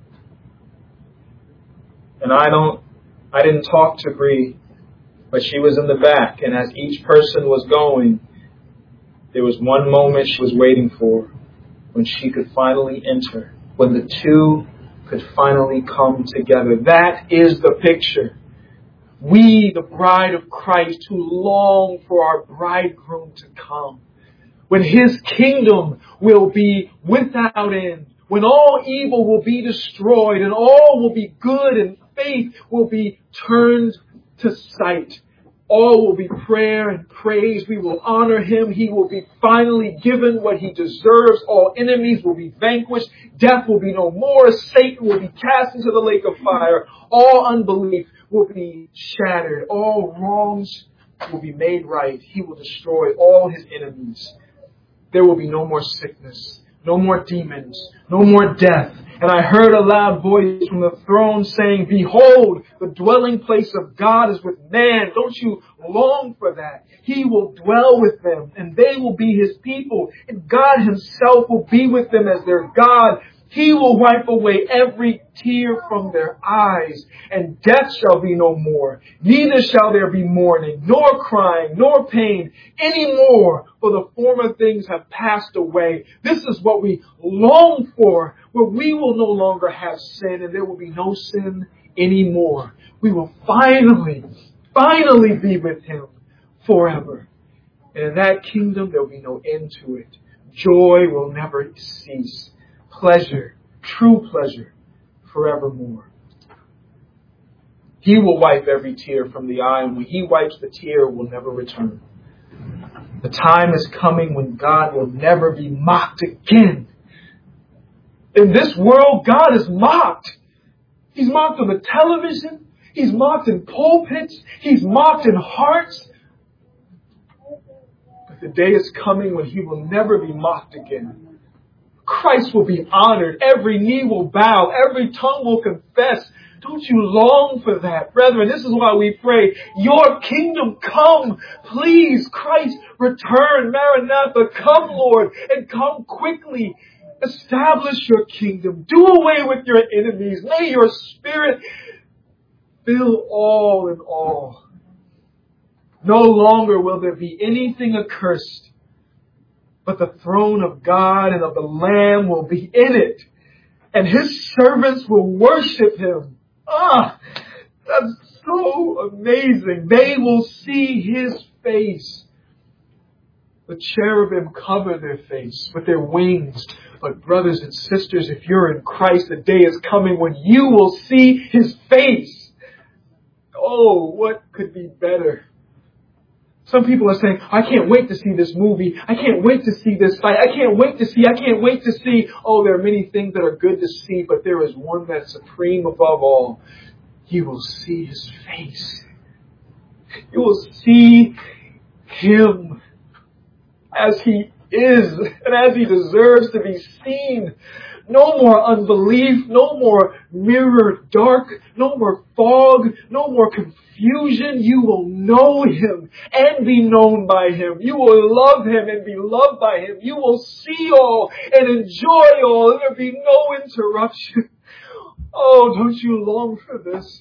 And I don't, I didn't talk to Bree, but she was in the back. And as each person was going, there was one moment she was waiting for, when she could finally enter, when the two could finally come together. That is the picture. We, the bride of Christ, who long for our bridegroom to come. When His kingdom will be without end. When all evil will be destroyed and all will be good and faith will be turned to sight. All will be prayer and praise. We will honor Him. He will be finally given what He deserves. All enemies will be vanquished. Death will be no more. Satan will be cast into the lake of fire. All unbelief will be shattered. All wrongs will be made right. He will destroy all His enemies. There will be no more sickness, no more demons, no more death. And I heard a loud voice from the throne saying, behold, the dwelling place of God is with man. Don't you long for that? He will dwell with them and they will be His people. And God Himself will be with them as their God. He will wipe away every tear from their eyes, and death shall be no more. Neither shall there be mourning, nor crying, nor pain any more, for the former things have passed away. This is what we long for, where we will no longer have sin, and there will be no sin anymore. We will finally, finally be with Him forever. And in that kingdom, there will be no end to it. Joy will never cease. Pleasure, true pleasure, forevermore. He will wipe every tear from the eye, and when He wipes the tear, it will never return. The time is coming when God will never be mocked again. In this world, God is mocked. He's mocked on the television. He's mocked in pulpits. He's mocked in hearts. But the day is coming when He will never be mocked again. Christ will be honored. Every knee will bow. Every tongue will confess. Don't you long for that, brethren? This is why we pray, your kingdom come. Please, Christ, return. Maranatha, come, Lord, and come quickly. Establish your kingdom. Do away with your enemies. May your Spirit fill all in all. No longer will there be anything accursed, but the throne of God and of the Lamb will be in it, and His servants will worship Him. Ah, that's so amazing. They will see His face. The cherubim cover their face with their wings. But brothers and sisters, if you're in Christ, the day is coming when you will see His face. Oh, what could be better? Some people are saying, I can't wait to see this movie. I can't wait to see this site. I can't wait to see. I can't wait to see. Oh, there are many things that are good to see, but there is one that's supreme above all. You will see His face. You will see Him as He is and as He deserves to be seen. No more unbelief, no more mirror dark, no more fog, no more confusion. You will know Him and be known by Him. You will love Him and be loved by Him. You will see all and enjoy all, and there will be no interruption. Oh, don't you long for this?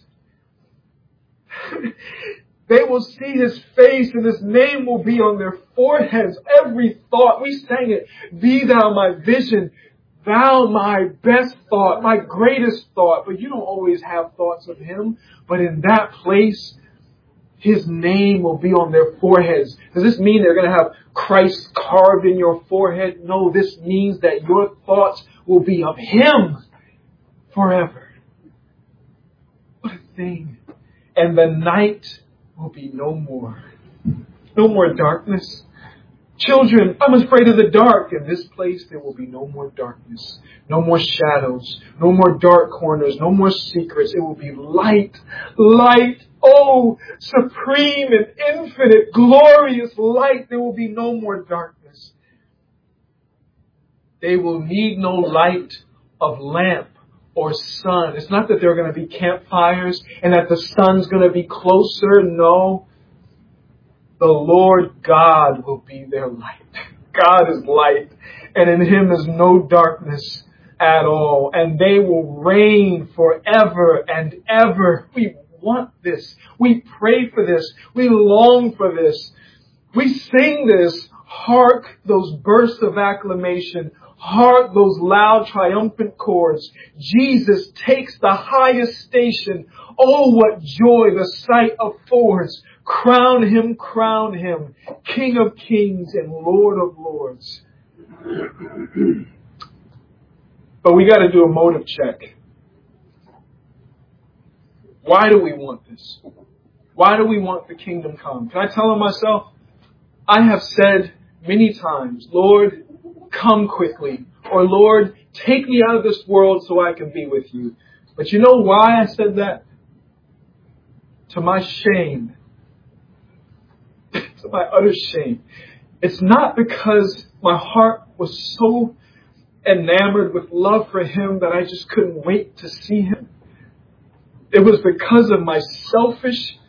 They will see His face, and His name will be on their foreheads. Every thought, we sang it, be thou my vision, thou my best thought, my greatest thought. But you don't always have thoughts of Him. But in that place, His name will be on their foreheads. Does this mean they're going to have Christ carved in your forehead? No, this means that your thoughts will be of Him forever. What a thing. And the night will be no more. No more darkness. Children, I'm afraid of the dark. In this place, there will be no more darkness. No more shadows. No more dark corners. No more secrets. It will be light. Light. Oh, supreme and infinite, glorious light. There will be no more darkness. They will need no light of lamp or sun. It's not that there are going to be campfires and that the sun's going to be closer. No. The Lord God will be their light. God is light, and in Him is no darkness at all. And they will reign forever and ever. We want this. We pray for this. We long for this. We sing this. Hark those bursts of acclamation. Hark those loud triumphant chords. Jesus takes the highest station. Oh, what joy the sight affords. Crown Him, crown Him, King of kings and Lord of lords. But we got to do a motive check. Why do we want this? Why do we want the kingdom come? Can I tell on myself? I have said many times, Lord, come quickly. Or Lord, take me out of this world so I can be with you. But you know why I said that? To my shame. To my utter shame. It's not because my heart was so enamored with love for Him that I just couldn't wait to see Him. It was because of my selfish,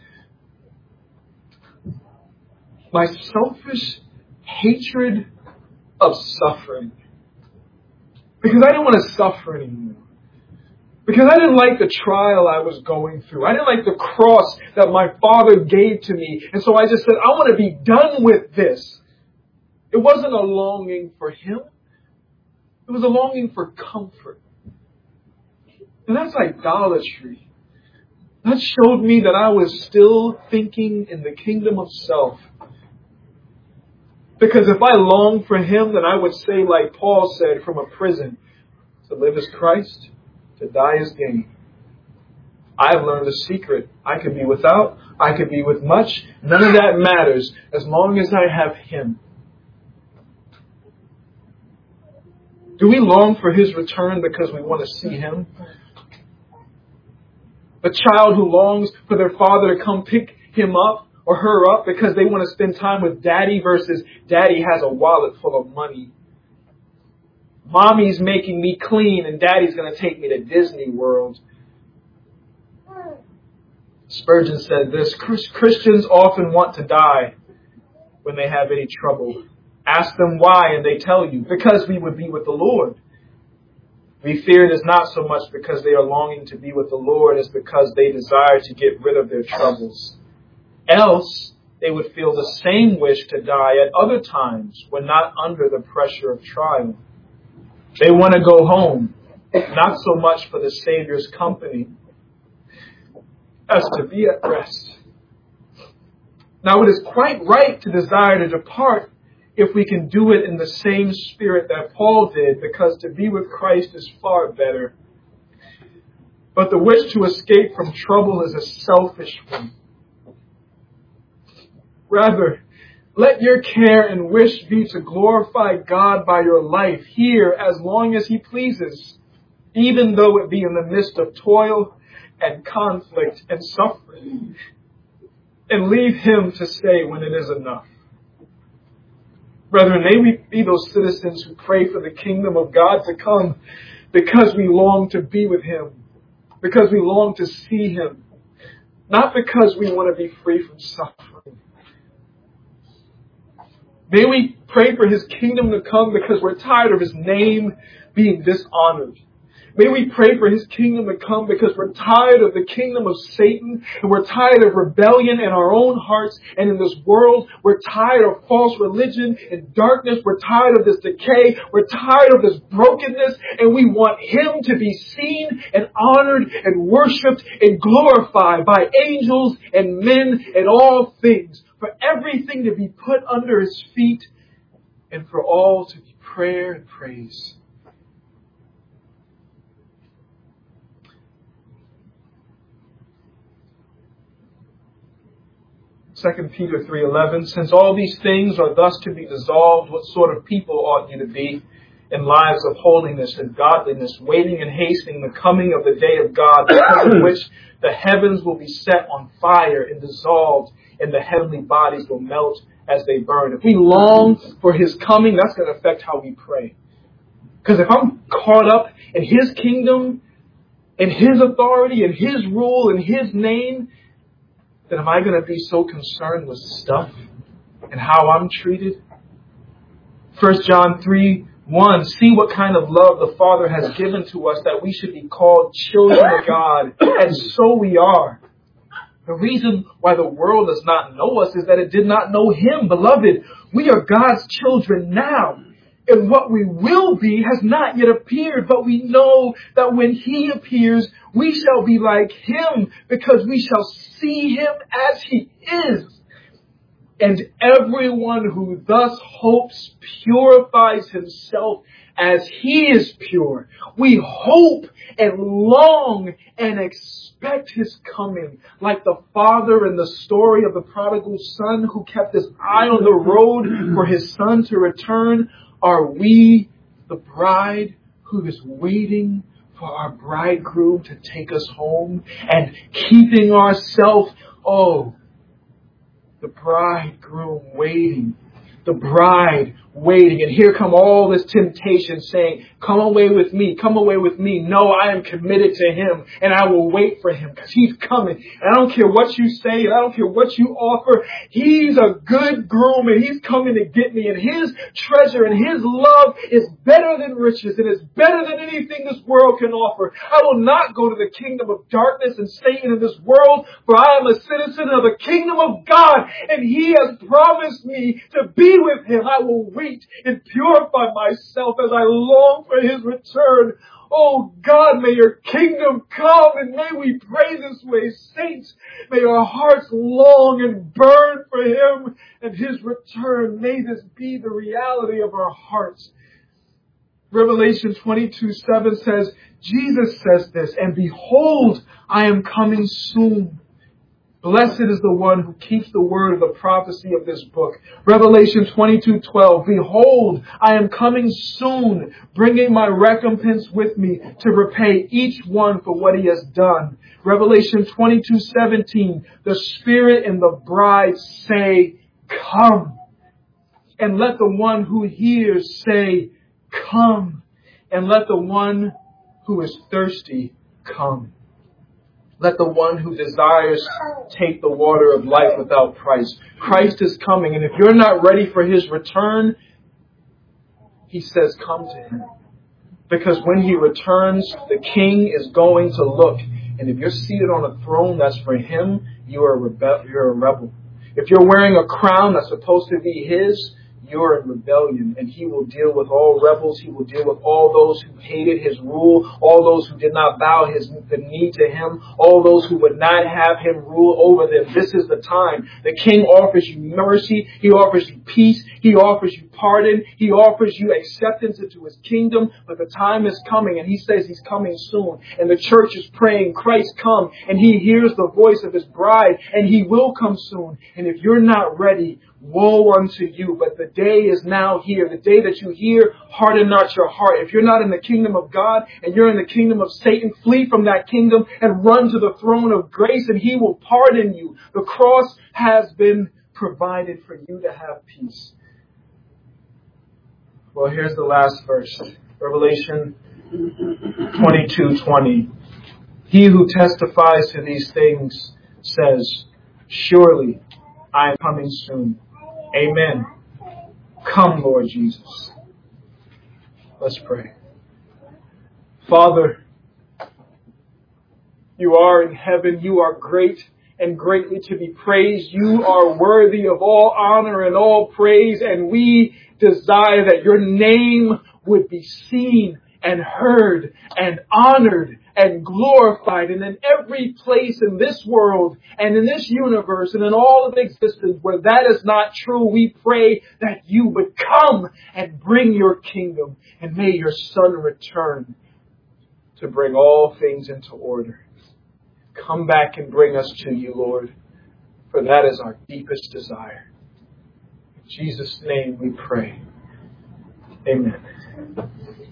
my selfish hatred of suffering. Because I didn't want to suffer anymore. Because I didn't like the trial I was going through. I didn't like the cross that my Father gave to me. And so I just said, I want to be done with this. It wasn't a longing for Him. It was a longing for comfort. And that's idolatry. That showed me that I was still thinking in the kingdom of self. Because if I longed for Him, then I would say, like Paul said from a prison, to live is Christ, to die is gain. I've learned a secret. I could be without. I could be with much. None of that matters as long as I have Him. Do we long for His return because we want to see Him? A child who longs for their father to come pick him up or her up because they want to spend time with daddy versus daddy has a wallet full of money. Mommy's making me clean and daddy's going to take me to Disney World. Spurgeon said this, Christians often want to die when they have any trouble. Ask them why and they tell you, because we would be with the Lord. We fear it is not so much because they are longing to be with the Lord as because they desire to get rid of their troubles. Else, they would feel the same wish to die at other times when not under the pressure of trial. They want to go home, not so much for the Savior's company as to be at rest. Now, it is quite right to desire to depart if we can do it in the same spirit that Paul did, because to be with Christ is far better. But the wish to escape from trouble is a selfish one. Rather, let your care and wish be to glorify God by your life here as long as He pleases, even though it be in the midst of toil and conflict and suffering, and leave Him to say when it is enough. Brethren, may we be those citizens who pray for the kingdom of God to come because we long to be with Him, because we long to see Him, not because we want to be free from suffering. May we pray for His kingdom to come because we're tired of His name being dishonored. May we pray for His kingdom to come because we're tired of the kingdom of Satan, and we're tired of rebellion in our own hearts and in this world. We're tired of false religion and darkness. We're tired of this decay. We're tired of this brokenness, and we want Him to be seen and honored and worshipped and glorified by angels and men and all things, for everything to be put under His feet and for all to be prayer and praise. Second Peter three eleven, since all these things are thus to be dissolved, what sort of people ought you to be in lives of holiness and godliness, waiting and hastening the coming of the day of God, because of which the heavens will be set on fire and dissolved, and the heavenly bodies will melt as they burn. If we long for His coming, that's going to affect how we pray. Because if I'm caught up in His kingdom, in His authority, in His rule, in His name, then am I going to be so concerned with stuff and how I'm treated? First John three one, see what kind of love the Father has given to us that we should be called children of God, and so we are. The reason why the world does not know us is that it did not know Him. Beloved, we are God's children now. And what we will be has not yet appeared, but we know that when He appears, we shall be like Him, because we shall see Him as He is. And everyone who thus hopes purifies himself as He is pure. We hope and long and expect His coming, like the father in the story of the prodigal son who kept his eye on the road for his son to return. Are we the bride who is waiting for our bridegroom to take us home and keeping ourselves, oh, the bridegroom waiting, the bride waiting. And here come all this temptation saying, come away with me, come away with me. No, I am committed to Him and I will wait for Him because He's coming. And I don't care what you say and I don't care what you offer. He's a good groom and He's coming to get me. And His treasure and His love is better than riches and is better than anything this world can offer. I will not go to the kingdom of darkness and Satan in this world, for I am a citizen of the kingdom of God, and He has promised me to be with Him. I will wait and purify myself as I long for His return. Oh God, may Your kingdom come, and may we pray this way, saints. May our hearts long and burn for Him and His return. May this be the reality of our hearts. Revelation twenty-two seven says, Jesus says this, and behold, I am coming soon. Blessed is the one who keeps the word of the prophecy of this book. Revelation twenty-two twelve. Behold, I am coming soon, bringing my recompense with me to repay each one for what he has done. Revelation twenty-two seventeen. The Spirit and the bride say, come. And let the one who hears say, come. And let the one who is thirsty come. Let the one who desires take the water of life without price. Christ is coming, and if you're not ready for His return, He says, come to Him. Because when he returns, the king is going to look. And if you're seated on a throne that's for him, you are a rebe- you're a rebel. If you're wearing a crown that's supposed to be his, you're in rebellion. And he will deal with all rebels. He will deal with all those who hated his rule, all those who did not bow his the knee to him, all those who would not have him rule over them. This is the time. The king offers you mercy. He offers you peace. He offers you pardon. He offers you acceptance into his kingdom. But the time is coming, and he says he's coming soon. And the church is praying, Christ come. And he hears the voice of his bride, and he will come soon. And if you're not ready, woe unto you. But the day is now here. The day that you hear, harden not your heart. If you're not in the kingdom of God and you're in the kingdom of Satan, flee from that kingdom and run to the throne of grace, and he will pardon you. The cross has been provided for you to have peace. Well, here's the last verse. Revelation twenty-two twenty. He who testifies to these things says, surely I am coming soon. Amen. Come, Lord Jesus. Let's pray. Father, you are in heaven. You are great and greatly to be praised. You are worthy of all honor and all praise. And we desire that your name would be seen and heard and honored and glorified. And in every place in this world and in this universe and in all of existence where that is not true, we pray that you would come and bring your kingdom. And may your Son return to bring all things into order. Come back and bring us to you, Lord, for that is our deepest desire. In Jesus' name we pray. Amen.